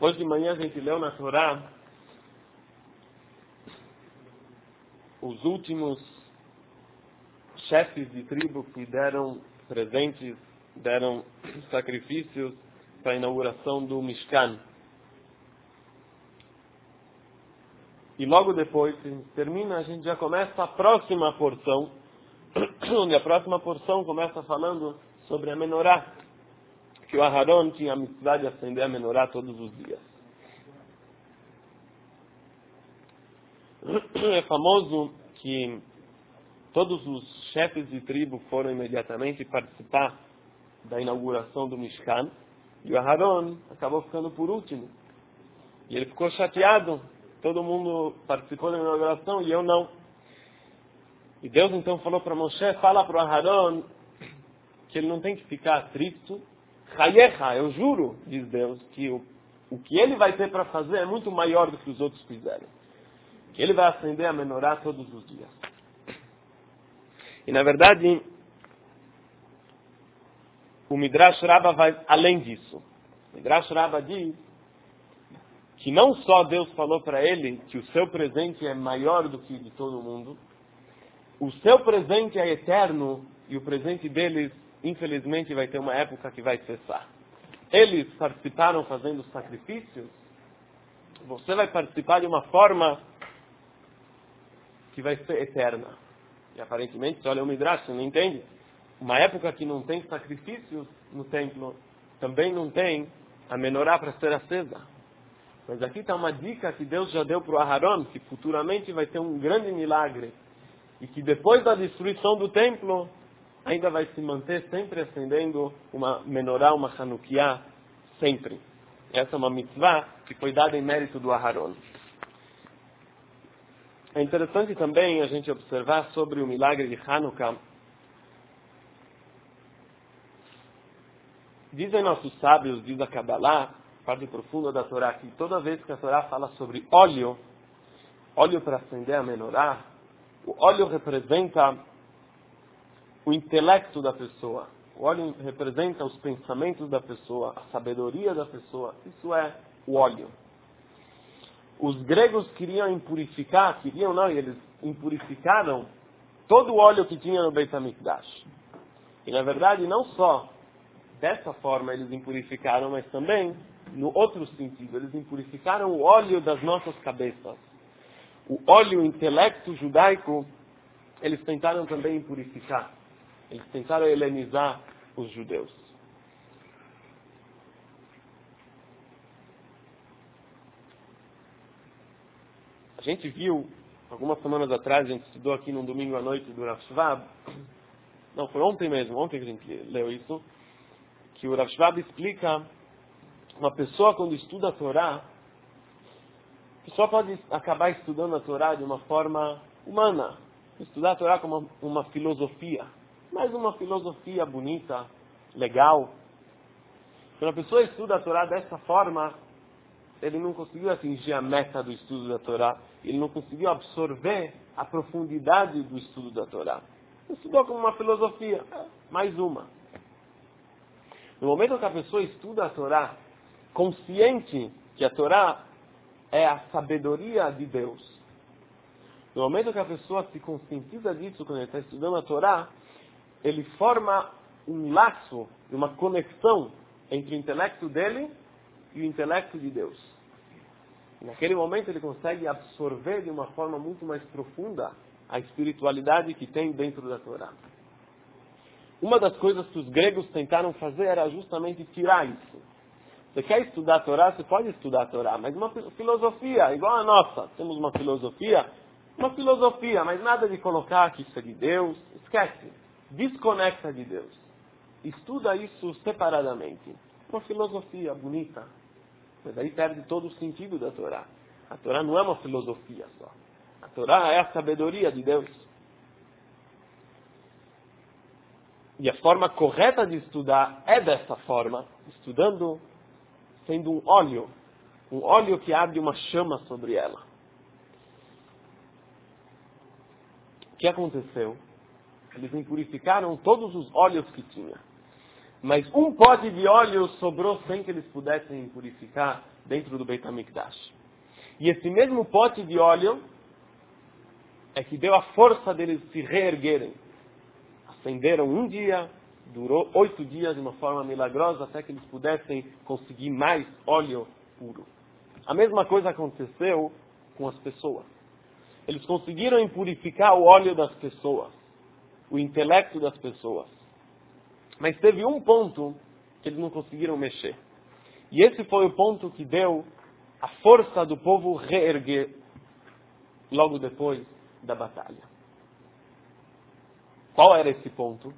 Hoje de manhã a gente leu na Torá os últimos chefes de tribo que deram presentes, deram sacrifícios para a inauguração do Mishkan. E logo depois, que termina, a gente já começa a próxima porção, onde a próxima porção começa falando sobre a menorá, que o Aharon tinha a mitzvah de acender a menorá todos os dias. É famoso que todos os chefes de tribo foram imediatamente participar da inauguração do Mishkan, e o Aharon acabou ficando por último. E ele ficou chateado, todo mundo participou da inauguração e eu não. E Deus então falou para Moshe, fala para o Aharon que ele não tem que ficar triste. Chayecha, eu juro, diz Deus, que o que ele vai ter para fazer é muito maior do que os outros fizeram. Que ele vai acender a menorá todos os dias. E na verdade, o Midrash Rabbah vai além disso. O Midrash Rabbah diz que não só Deus falou para ele que o seu presente é maior do que de todo mundo, o seu presente é eterno e o presente deles, infelizmente, vai ter uma época que vai cessar. Eles participaram fazendo sacrifícios, você vai participar de uma forma que vai ser eterna. E aparentemente, se olha o Midrash, você não entende? Uma época que não tem sacrifícios no templo, também não tem a menorá para ser acesa. Mas aqui está uma dica que Deus já deu para o Aharon, que futuramente vai ter um grande milagre. E que depois da destruição do templo, ainda vai se manter sempre acendendo uma menorá, uma Hanukkah, sempre. Essa é uma mitzvah que foi dada em mérito do Aharon. É interessante também a gente observar sobre o milagre de Hanukkah. Dizem nossos sábios, diz a Kabbalah, parte profunda da Torá, que toda vez que a Torá fala sobre óleo para acender a menorá, o óleo representa o intelecto da pessoa. O óleo representa os pensamentos da pessoa, a sabedoria da pessoa. Isso é o óleo. Os gregos queriam impurificar, eles impurificaram todo o óleo que tinha no Beit HaMikdash. E na verdade, não só dessa forma eles impurificaram, mas também no outro sentido, eles impurificaram o óleo das nossas cabeças. O óleo intelecto judaico, eles tentaram também impurificar. Eles tentaram helenizar os judeus. A gente viu, algumas semanas atrás, a gente estudou aqui num domingo à noite do Rav Shvab. Não, foi ontem mesmo, ontem que a gente leu isso. Que o Rav Shvab explica, uma pessoa quando estuda a Torá, a pessoa pode acabar estudando a Torá de uma forma humana. Estudar a Torá como uma filosofia. Mas uma filosofia bonita, legal. Quando a pessoa estuda a Torá dessa forma, ele não conseguiu atingir a meta do estudo da Torá. Ele não conseguiu absorver a profundidade do estudo da Torá. Estudou como uma filosofia, mais uma. No momento que a pessoa estuda a Torá, consciente que a Torá é a sabedoria de Deus. No momento que a pessoa se conscientiza disso, quando ele está estudando a Torá, ele forma um laço, uma conexão entre o intelecto dele e o intelecto de Deus. E naquele momento ele consegue absorver de uma forma muito mais profunda a espiritualidade que tem dentro da Torá. Uma das coisas que os gregos tentaram fazer era justamente tirar isso. Você quer estudar a Torá, você pode estudar a Torá, mas uma filosofia igual a nossa. Temos uma filosofia, mas nada de colocar que isso é de Deus. Esquece. Desconecta de Deus. Estuda isso separadamente. Uma filosofia bonita. Mas aí perde todo o sentido da Torá. A Torá não é uma filosofia só. A Torá é a sabedoria de Deus. E a forma correta de estudar é dessa forma. Estudando, sendo um óleo que arde uma chama sobre ela. O que aconteceu? Eles impurificaram todos os óleos que tinha. Mas um pote de óleo sobrou sem que eles pudessem impurificar. dentro do Beit HaMikdash. E esse mesmo pote de óleo é que deu a força deles se reerguerem. Acenderam um dia, durou 8 dias de uma forma milagrosa até que eles pudessem conseguir mais óleo puro. A mesma coisa aconteceu com as pessoas. Eles conseguiram impurificar o óleo das pessoas, o intelecto das pessoas. Mas teve um ponto que eles não conseguiram mexer. E esse foi o ponto que deu a força do povo reerguer logo depois da batalha. Qual era esse ponto?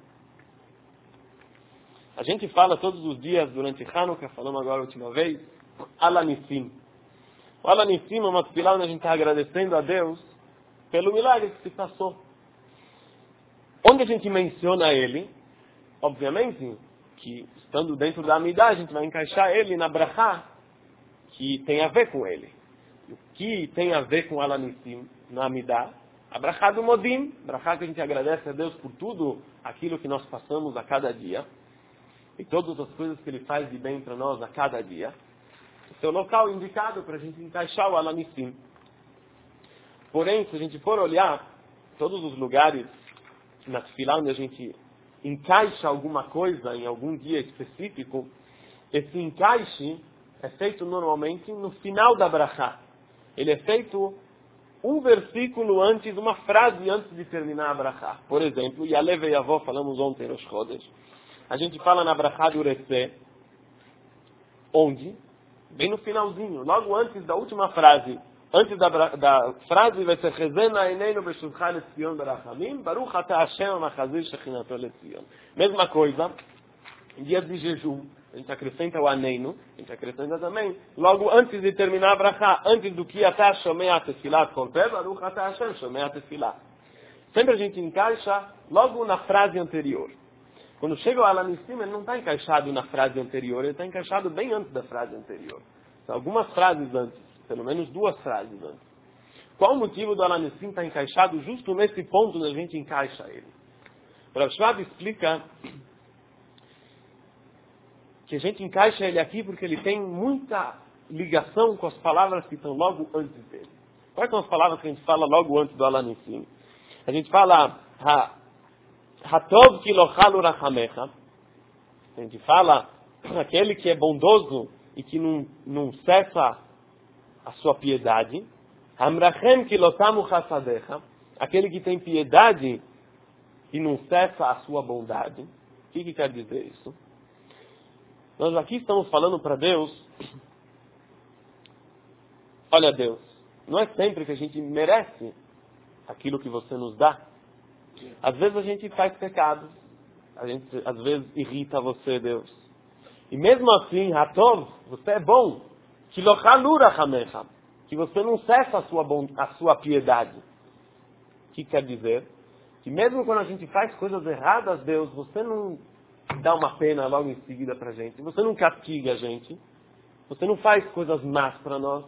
A gente fala todos os dias durante Hanukkah, falamos agora a última vez, Alanissim. O Alanissim é uma tefilá onde a gente está agradecendo a Deus pelo milagre que se passou. Onde a gente menciona ele, obviamente, que estando dentro da Amidah, a gente vai encaixar ele na Brachá, que tem a ver com ele. O que tem a ver com Alanissim na Amidah? A Brachá do Modim, Brachá que a gente agradece a Deus por tudo aquilo que nós passamos a cada dia, e todas as coisas que Ele faz de bem para nós a cada dia. Esse é o local indicado para a gente encaixar o Alanissim. Porém, se a gente for olhar todos os lugares na tefilá onde a gente encaixa alguma coisa em algum dia específico, esse encaixe é feito normalmente no final da Brachá. Ele é feito um versículo antes, uma frase antes de terminar a Brachá. Por exemplo, Yaleh ve'yavo, falamos ontem nos Chodesh. A gente fala na Brachá do Retzeh, onde? Bem no finalzinho, logo antes da última frase. Antes da frase, vai ser Chezena Eineinu Beshuvcha Letzion Berachamim, Baruch Ata Hashem HaMachazir Shechinato Letzion. Mesma coisa, em dias de jejum, a gente acrescenta o Aneinu, a gente acrescenta também, logo antes de terminar a Brachá, antes do que Ata Shomea Tefilá Kolpeh, Baruch Ata Hashem Shomea Tefilá. Sempre a gente encaixa logo na frase anterior. Quando chega o Alanissim, ele não está encaixado na frase anterior, ele está encaixado bem antes da frase anterior. São algumas frases antes, pelo menos 2 frases antes. Qual o motivo do Alanissim estar encaixado justo nesse ponto onde a gente encaixa ele? O Rav Schwab explica que a gente encaixa ele aqui porque ele tem muita ligação com as palavras que estão logo antes dele. Quais são as palavras que a gente fala logo antes do Alanissim? A gente fala Hatov kilochalu rachamecha. A gente fala aquele que é bondoso e que não cessa a sua piedade. Hamrachem kilotamu chasadecha. Aquele que tem piedade e não cessa a sua bondade. O que quer dizer isso? Nós aqui estamos falando para Deus, olha Deus, não é sempre que a gente merece aquilo que você nos dá. Às vezes a gente faz pecados, a gente às vezes irrita você, Deus. E mesmo assim, Hatov, você é bom, que você não cessa a sua piedade. O que quer dizer? Que mesmo quando a gente faz coisas erradas, Deus, você não dá uma pena logo em seguida para a gente, você não castiga a gente, você não faz coisas más para nós.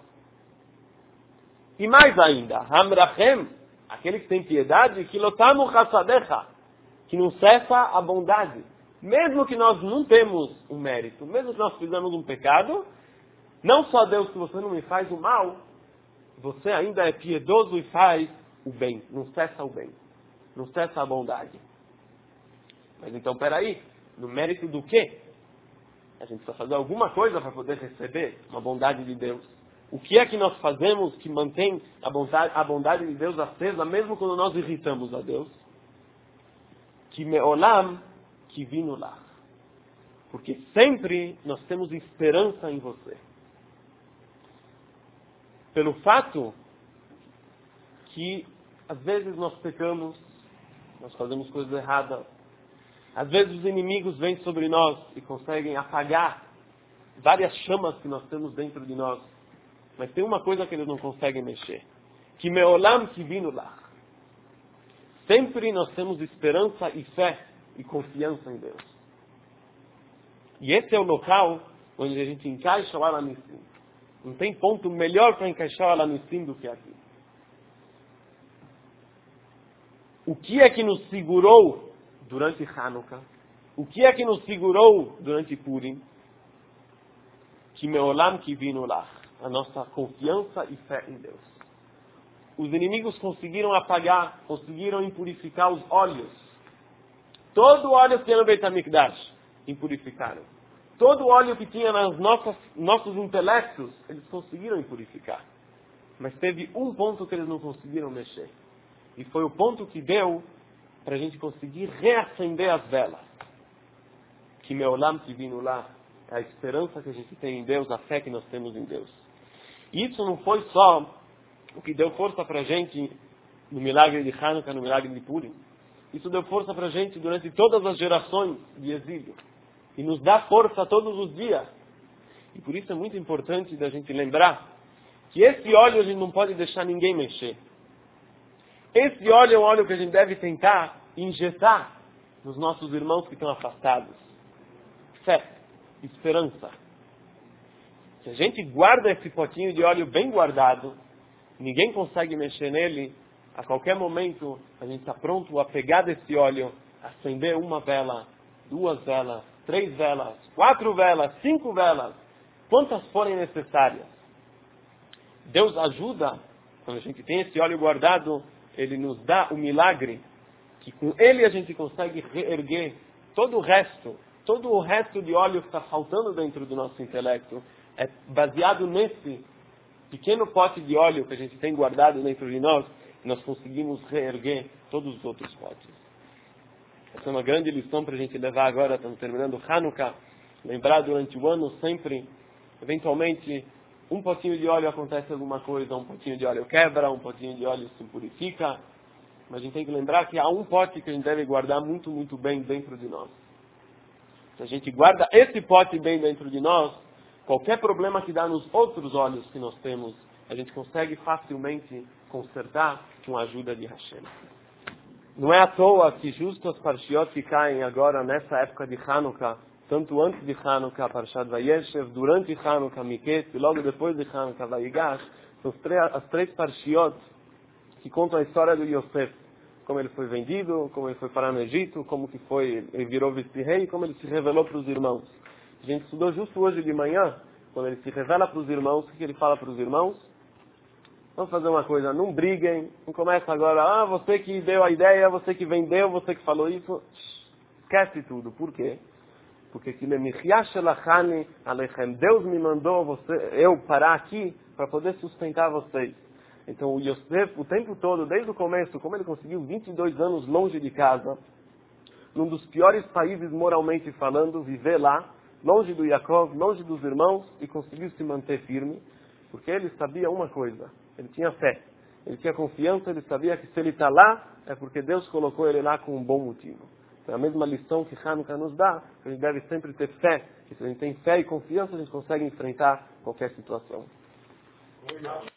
E mais ainda, Hamrachem, aquele que tem piedade, Kilotamu Chassadecha, que não cessa a bondade. Mesmo que nós não temos um mérito, mesmo que nós fizemos um pecado, não só Deus que você não me faz o mal, você ainda é piedoso e faz o bem, não cessa o bem, não cessa a bondade. Mas então, peraí, no mérito do quê? A gente precisa fazer alguma coisa para poder receber uma bondade de Deus. O que é que nós fazemos que mantém a bondade de Deus acesa, mesmo quando nós irritamos a Deus? Que me'olam kivinu lach. Porque sempre nós temos esperança em você. Pelo fato que às vezes nós pecamos, nós fazemos coisas erradas. Às vezes os inimigos vêm sobre nós e conseguem apagar várias chamas que nós temos dentro de nós. Mas tem uma coisa que eles não conseguem mexer. Que me'olam kivinu lach. Sempre nós temos esperança e fé e confiança em Deus. E esse é o local onde a gente encaixa o Alanissim. Não tem ponto melhor para encaixar o Alanissim do que aqui. O que é que nos segurou durante Hanukkah? O que é que nos segurou durante Purim? Que me'olam kivinu lach. a nossa confiança e fé em Deus. Os inimigos conseguiram apagar, conseguiram impurificar os olhos. Todo o óleo que tinha no Beit HaMikdash, impurificaram. Todo o óleo que tinha nos nossos intelectos, eles conseguiram impurificar. Mas teve um ponto que eles não conseguiram mexer. E foi o ponto que deu para a gente conseguir reacender as velas. Que Meolam Tivinu lá, é a esperança que a gente tem em Deus, a fé que nós temos em Deus. E isso não foi só o que deu força para a gente no milagre de Hanukkah, no milagre de Purim. Isso deu força para a gente durante todas as gerações de exílio. E nos dá força todos os dias. E por isso é muito importante da gente lembrar que esse óleo a gente não pode deixar ninguém mexer. Esse óleo é um óleo que a gente deve tentar injetar nos nossos irmãos que estão afastados. Fé, esperança. Se a gente guarda esse potinho de óleo bem guardado, ninguém consegue mexer nele, a qualquer momento a gente está pronto a pegar desse óleo, acender uma vela, 2 velas, 3 velas, 4 velas, 5 velas, quantas forem necessárias. Deus ajuda, quando a gente tem esse óleo guardado, Ele nos dá o milagre, que com ele a gente consegue reerguer todo o resto de óleo que está faltando dentro do nosso intelecto. É baseado nesse pequeno pote de óleo que a gente tem guardado dentro de nós, que nós conseguimos reerguer todos os outros potes. Essa é uma grande lição para a gente levar agora, estamos terminando Hanukkah, lembrar durante o ano sempre, eventualmente, um potinho de óleo acontece alguma coisa, um potinho de óleo quebra, um potinho de óleo se purifica, mas a gente tem que lembrar que há um pote que a gente deve guardar muito, muito bem dentro de nós. Se a gente guarda esse pote bem dentro de nós, qualquer problema que dá nos outros olhos que nós temos, a gente consegue facilmente consertar com a ajuda de Hashem. Não é à toa que justo as parshiot que caem agora nessa época de Hanukkah, tanto antes de Hanukkah, Parshat Vayeshev, durante Hanukkah, Miketz, e logo depois de Hanukkah, Vayigash, são as 3 parshiot que contam a história do Yosef, como ele foi vendido, como ele foi parar no Egito, como que foi, ele virou vice-rei e como ele se revelou para os irmãos. A gente estudou justo hoje de manhã, quando ele se revela para os irmãos, o que ele fala para os irmãos? Vamos fazer uma coisa, não briguem, não começa agora, você que deu a ideia, você que vendeu, você que falou isso. Esquece tudo. Por quê? Porque Deus me mandou eu parar aqui para poder sustentar vocês. Então o Yosef, o tempo todo, desde o começo, como ele conseguiu 22 anos longe de casa, num dos piores países moralmente falando, viver lá, longe do Yaakov, longe dos irmãos, e conseguiu se manter firme, porque ele sabia uma coisa, ele tinha fé, ele tinha confiança, ele sabia que se ele está lá, é porque Deus colocou ele lá com um bom motivo. É a mesma lição que Hanukkah nos dá, que a gente deve sempre ter fé, que se a gente tem fé e confiança, a gente consegue enfrentar qualquer situação.